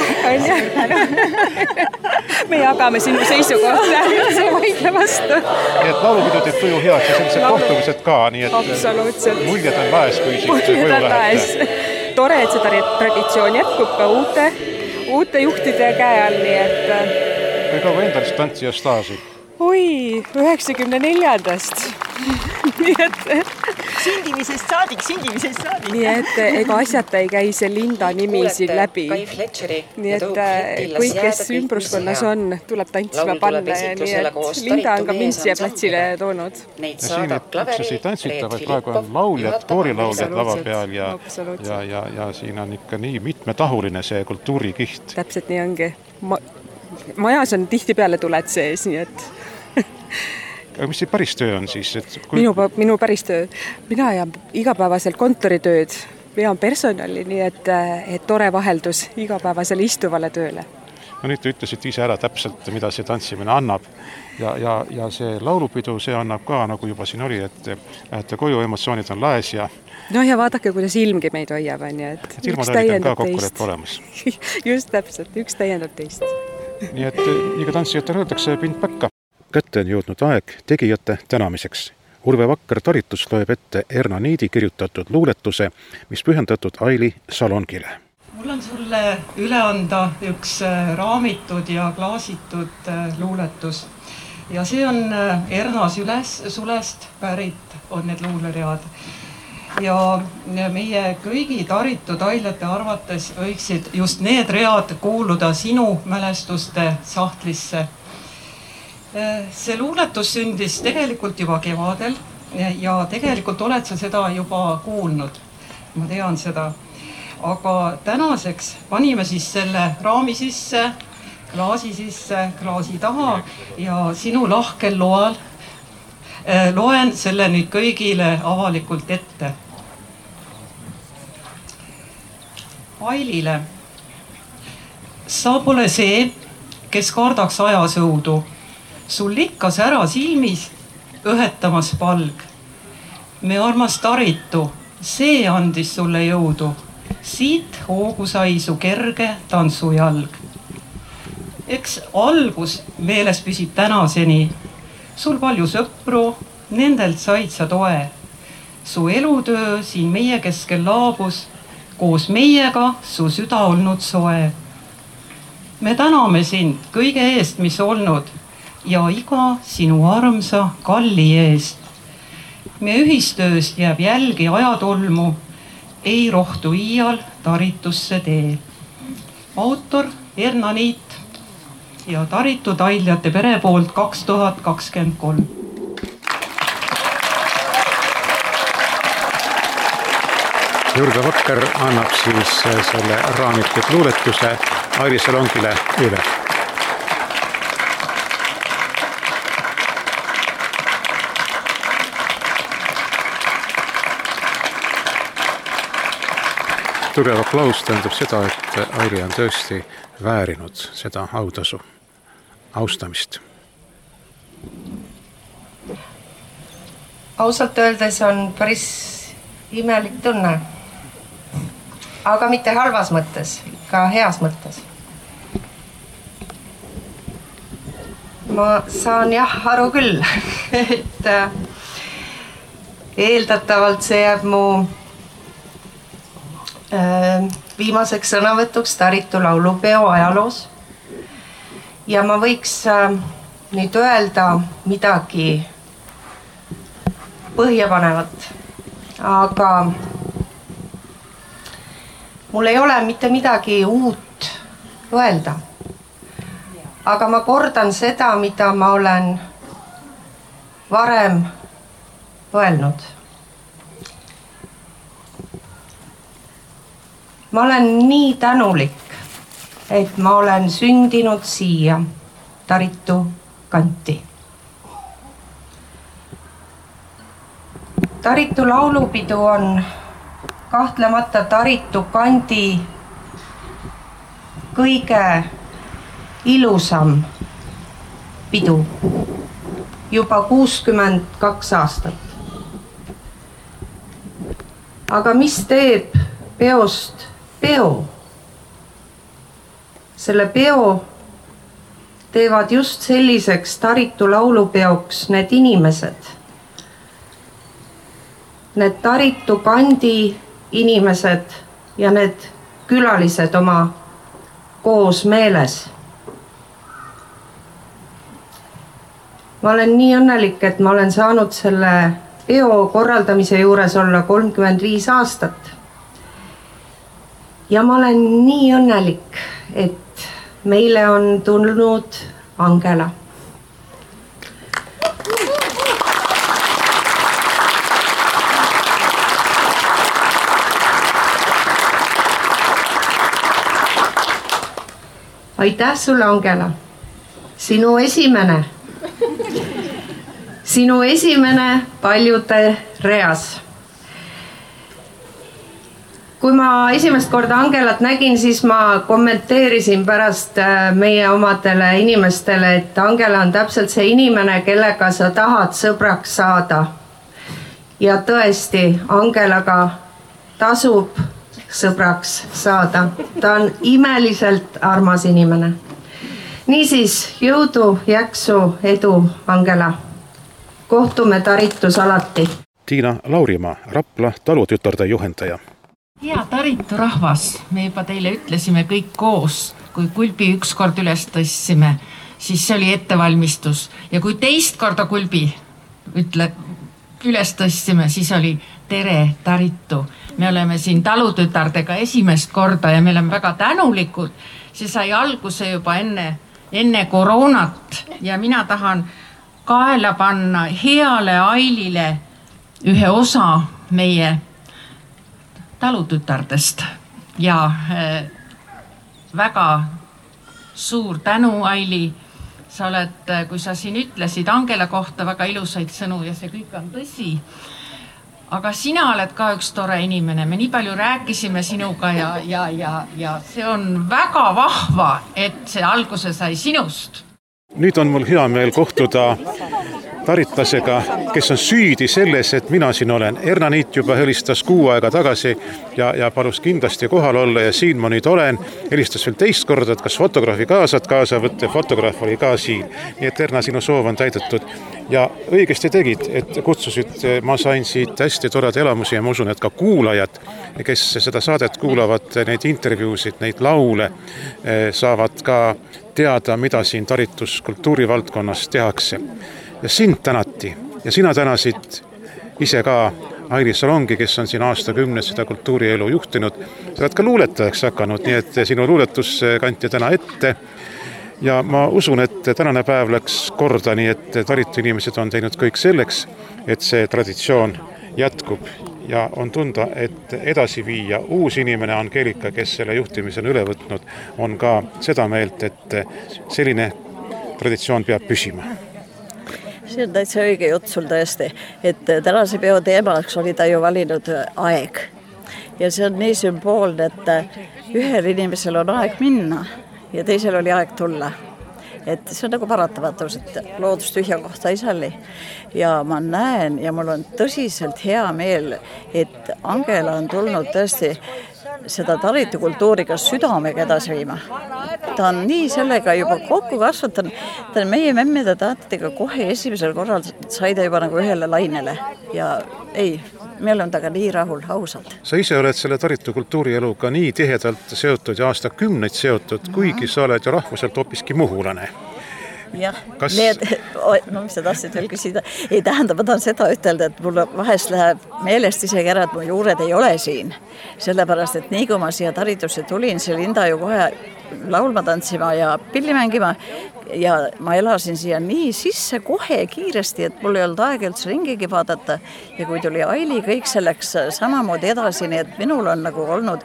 aitäh! Me jagame sinu seisukohta, see vaidle vastu. Nii et laulupidu teeb tuju head ja sellised kohtumised ka, nii et muljed on laes, kui siit koju lähete. Tore, et seda traditsioon jätkub ka uute juhtide käe all, nii et... Kui kaua endalist tantsija staaži? Oi, 94-ndast. Nii et... Sündimisest saadik. Nii et ega asjata ei käi see Linda nimi siin läbi. Nii et kõik, kes ümbruskonnas on, tuleb tantsima panna. Nii et Linda on ka mind siia platsile toonud. Ja siin üksnes ei tantsita, vaid praegu on lauljad, koorilauljad lava peal ja siin on ikka nii mitmetahuline see kultuurikiht. Täpselt nii ongi. Majas on tihti peale tuled sees, nii et... Aga mis see päris töö on siis? Minu päris töö. Mina ajan igapäevaselt kontoritööd, vean personali, nii et tore vaheldus igapäevasele istuvale tööle. No nüüd te ütlesite ise ära täpselt, mida see tantsimine annab ja see laulupidu, see annab ka, nagu juba siin oli, et lähete koju, emotsioonid on laes ja... No ja vaadake, kuidas ilmgi meid hoiab, nii et üks täiendab teist. Olemas. Just täpselt, üks täiendab teist. Nii et iga tantsijatele öeldakse pind päkka. Kätte on jõudnud aeg tegijate tänamiseks. Urve Vakker Taritus loeb ette Erna Niidi kirjutatud luuletuse, mis pühendatud Aili Salongile. Mul on sulle üle anda üks raamitud ja klaasitud luuletus. Ja see on Erna Sulest pärit, on need luuleread. Ja meie kõigi Taritu tailjate arvates võiksid just need read kuuluda sinu mälestuste sahtlisse. See luuletus sündis tegelikult juba kevadel ja tegelikult oled sa seda juba kuulnud. Ma tean seda. Aga tänaseks panime siis selle raami sisse, klaasi taha ja sinu lahkel loal loen selle nüüd kõigile avalikult ette. Ailile. Sa pole see, kes kardaks ajasõudu. Sul likkas ära silmis, õhetamas palg. Me armas Taritu, see andis sulle jõudu. Siit hoogu sai su kerge tantsujalg. Eks algus meeles püsib tänaseni. Sul palju sõpru, nendelt said sa toe. Su elutöö siin meie keskel laabus, koos meiega su süda olnud soe. Me täname sind kõige eest, mis olnud ja iga sinu armsa kalli eest. Me ühistööst jääb jälgi ajatolmu, ei rohtu iial Taritusse tee. Autor Erna Niit ja Taritu Tailjate pere poolt 2023. Jürga Vakker annab siis selle raamitud luuletuse Airi Salongile üle. Tugev aplaus tähendab seda, et Airi on tõesti väärinud seda autasu, austamist. Ausalt öeldes on päris imelik tunne. Aga mitte halvas mõttes, ka heas mõttes. Ma saan aru küll, et eeldatavalt see jääb mu viimaseks sõnavõtuks Taritu laulupeo ajaloos. Ja ma võiks nüüd öelda midagi põhjapanevat, aga mul ei ole mitte midagi uut öelda. Aga ma kordan seda, mida ma olen varem öelnud. Ma olen nii tänulik, et ma olen sündinud siia Taritu kanti. Taritu laulupidu on kahtlemata Taritu kandi kõige ilusam pidu juba 62 aastat. Aga mis teeb peost peo? Selle peo teevad just selliseks Taritu laulupeoks need inimesed. Need Taritu kandi inimesed ja need külalised oma koos meeles. Ma olen nii õnnelik, et ma olen saanud selle peo korraldamise juures olla 35 aastat. Ja ma olen nii õnnelik, et meile on tulnud Angela. Aitäh sulle, Angela. Sinu esimene paljude reas. Kui ma esimest korda Angelat nägin, siis ma kommenteerisin pärast meie omadele inimestele, et Angela on täpselt see inimene, kellega sa tahad sõbraks saada. Ja tõesti, Angelaga tasub sõbraks saada. Ta on imeliselt armas inimene. Niisiis, jõudu, jaksu, edu, Angela. Kohtume Taritus alati. Tiina Laurimaa, Rapla talutütarde juhendaja. Hea Taritu rahvas, me juba teile ütlesime kõik koos, kui kulbi üks kord üles tõstsime, siis see oli ettevalmistus. Ja kui teist korda kulbi üles tõstsime, siis oli tere Taritu. Me oleme siin talutütardega esimest korda ja me oleme väga tänulikud. See sai alguse juba enne enne koroonat ja mina tahan kaela panna heale Ailile ühe osa meie talutütardest ja väga suur tänu, Aili. Sa oled, kui sa siin ütlesid Angela kohta väga ilusaid sõnu ja see kõik on tõsi. Aga sina oled ka üks tore inimene. Me nii palju rääkisime sinuga ja see on väga vahva, et see alguse sai sinust. Nüüd on mul hea meel kohtuda taritlasega, kes on süüdi selles, et mina siin olen. Erna Niit juba helistas 6 aega tagasi ja palus kindlasti kohal olla ja siin ma nüüd olen. Helistas veel teist korda, et kas fotograafi kaasa võtta, fotograaf oli ka siin. Nii et Erna, sinu soov on täidetud. Ja õigesti tegid, et kutsusid, ma sain siit hästi toreda elamusi ja ma usun, et ka kuulajad, kes seda saadet kuulavad, neid intervjuusid, neid laule, saavad ka teada, mida siin tarituskultuuri valdkonnas tehakse. Ja sind tänati ja sina tänasid ise ka Aili Salongi, kes on siin aastakümneid seda kultuurielu juhtinud. Sa oled ka luuletajaks hakanud, nii et sinu luuletus kanti täna ette. Ja ma usun, et tänane päev läks korda, nii et Taritu inimesed on teinud kõik selleks, et see traditsioon jätkub ja on tunda, et edasi viia. Uus inimene Angelika, kes selle juhtimisel üle võtnud, on ka seda meelt, et selline traditsioon peab püsima. See on täitsa õige jutt sul tõesti, et tänase peo teemaks oli ta ju valinud aeg. Ja see on nii sümboolne, et ühel inimesel on aeg minna ja teisel oli aeg tulla. Et see on nagu paratamatus, et loodus tühja kohta ei salli. Ja ma näen ja mul on tõsiselt hea meel, et Angela on tulnud tõesti seda taritukultuuriga südamega edasi viima. Ta on nii sellega juba kokku kasvatanud, ta meie memmede taatidega kohe esimesel korral sai ta juba nagu ühele lainele ja ei, meil on taga nii rahul, ausalt. Sa ise oled selle taritukultuurieluga nii tihedalt seotud ja aastakümneid seotud, kuigi sa oled ju rahvuselt hoopiski muhulane. Jah, mis sa tahtsid veel küsida? Ei tähenda, ma tahan seda ütelda, et mul vahest läheb meelest isegi ära, et mu juured ei ole siin. Sellepärast, et nii kui ma siia taritusse tulin, see Linda ju kohe laulma tantsima ja pilli mängima ja ma elasin siia nii sisse kohe kiiresti, et mul ei olnud aega üldse ringigi vaadata ja kui tuli Aili, kõik selleks samamoodi edasi, nii et minul on nagu olnud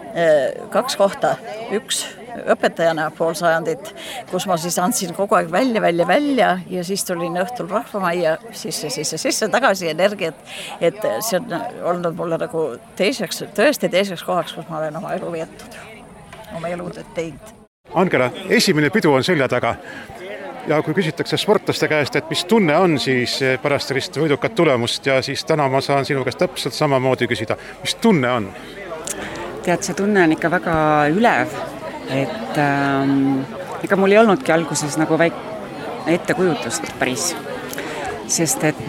2 kohta, üks õpetajana pool sajandit, kus ma siis andsin kogu aeg välja ja siis tulin õhtul rahvamajja sisse tagasi energiat, et see on olnud mulle nagu tõesti teiseks kohaks, kus ma olen oma elu vietud, oma elud teinud. Angela, esimene pidu on selja taga ja kui küsitakse sportlaste käest, et mis tunne on siis pärast sellist võidukat tulemust ja siis täna ma saan sinu käest täpselt samamoodi küsida, mis tunne on? Tead, see tunne on ikka väga ülev. Et ega mul ei olnudki alguses nagu ettekujutust päris, sest et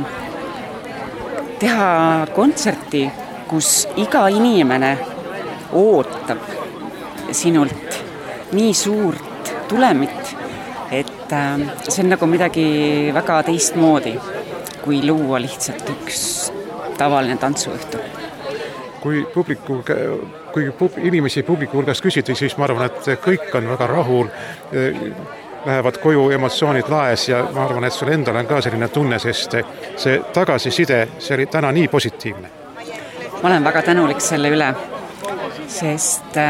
teha kontserti, kus iga inimene ootab sinult nii suurt tulemit, et see on nagu midagi väga teistmoodi, kui luua lihtsalt üks tavaline tantsuõhtu. Kui inimesi publiku hulgas küsida, siis ma arvan, et kõik on väga rahul, lähevad koju emotsioonid laes ja ma arvan, et sul endal on ka selline tunne, sest see tagasiside, see oli täna nii positiivne. Ma olen väga tänulik selle üle, sest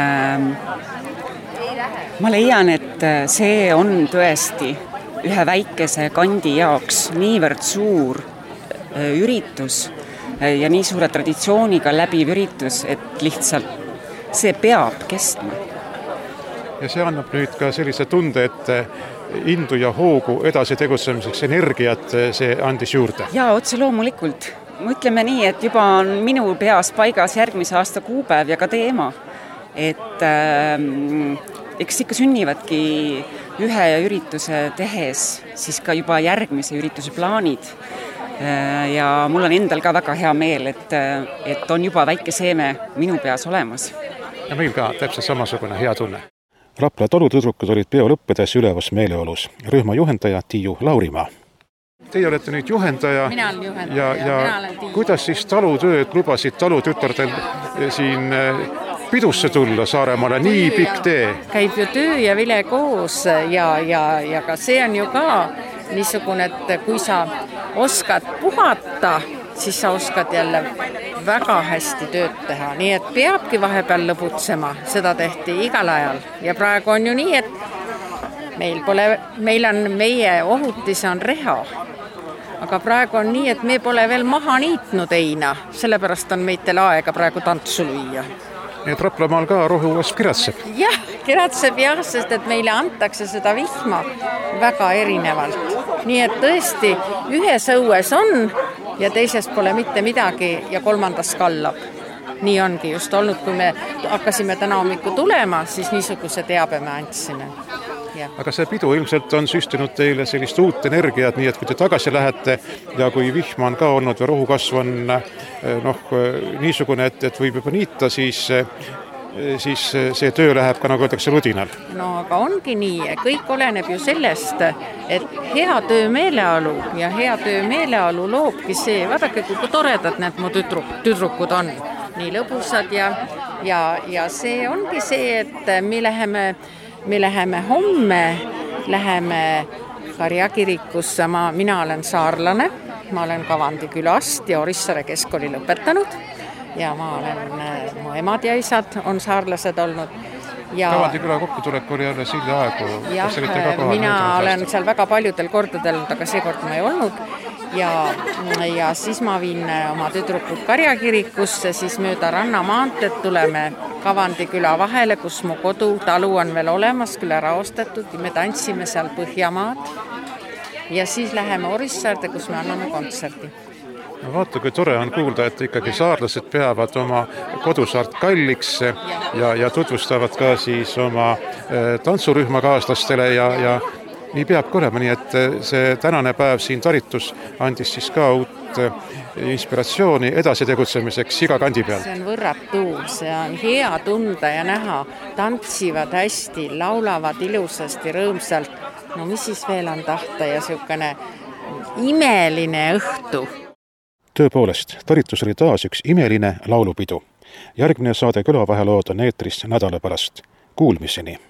ma leian, et see on tõesti ühe väikese kandi jaoks niivõrd suur üritus ja nii suure traditsiooniga läbiv üritus, et lihtsalt see peab kestma. Ja see annab nüüd ka sellise tunde, et indu ja hoogu edasi tegutsemiseks energiat see andis juurde. Ja otse loomulikult. Mõtleme nii, et juba on minu peas paigas järgmise aasta kuupäev ja ka teema. Et eks ikka sünnivadki ühe ürituse tehes, siis ka juba järgmise ürituse plaanid. Ja mul on endal ka väga hea meel, et on juba väike seeme minu peas olemas. Ja meil ka täpselt samasugune hea tunne. Rapla talutüdrukud olid peo lõppedes ülevas meeleolus. Rühma juhendaja Tiiu Laurimaa. Teie olete nüüd juhendaja. Mina olen juhendaja ja kuidas siis talutööd lubasid talutütardel siin pidusse tulla Saaremaale, nii pikk tee? Käib ju töö ja vile koos ja ka see on ju ka niisugune, et kui sa oskad puhata, siis sa oskad jälle väga hästi tööd teha, nii et peabki vahepeal lõbutsema, seda tehti igal ajal ja praegu on ju nii, et meil on meie ohutis on reha, aga praegu on nii, et me pole veel maha niitnud eina, sellepärast on meitel aega praegu tantsu lüüa. Nii et Raplamaal ka rohuas kiratseb? Jah, kiratseb jah, sest et meile antakse seda vihma väga erinevalt. Nii et tõesti, ühes õues on ja teises pole mitte midagi ja kolmandas kallab. Nii ongi just olnud, kui me hakkasime täna hommiku tulema, siis niisuguse teabe me andsime. Ja. Aga see pidu ilmselt on süstinud teile sellist uut energiat, nii et kui te tagasi lähete ja kui vihma on ka olnud ja rohukasv on niisugune, et võib juba niita, siis see töö läheb ka, nagu öeldakse, ludinal. No aga ongi nii, kõik oleneb ju sellest, et hea töömeeleolu ja hea töömeeleolu loobki see, vaadake, kui toredad need mu tüdrukud on, nii lõbusad ja see ongi see, et me läheme homme, läheme Karjakirikusse, mina olen saarlane, ma olen Kavandi külast ja Orissaare keskkooli lõpetanud ja mu emad ja isad on saarlased olnud. Kavandi küla kokkutulek oli jälle silja aegu. Jah, mina olen seal väga paljudel kordadel, aga seekord ma ei olnud ja siis ma viin oma tüdrukud Karjakirikusse, siis mööda Rannamaanteed tuleme Kavandi küla vahele, kus mu kodutalu on veel olemas, küll ära ostetud, me tantsime seal Põhjamaad ja siis läheme Orissaarde, kus me anname kontserdi. No vaata, kui tore on kuulda, et ikkagi saarlased peavad oma kodusaart kalliks ja tutvustavad ka siis oma tantsurühmakaaslastele ja nii peab olema, nii et see tänane päev siin Taritus andis siis ka uut inspiratsiooni edasi tegutsemiseks iga kandi peal. See on võrratu, see on hea tunda ja näha, tantsivad hästi, laulavad ilusasti, rõõmsalt, no mis siis veel on tahta ja niisugune imeline õhtu. Tõepoolest, Taritus oli taas üks imeline laulupidu. Järgmine saade Külavahelood on eetris nädala pärast. Kuulmiseni!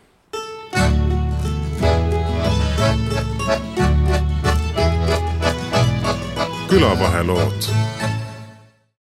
Külavahelood.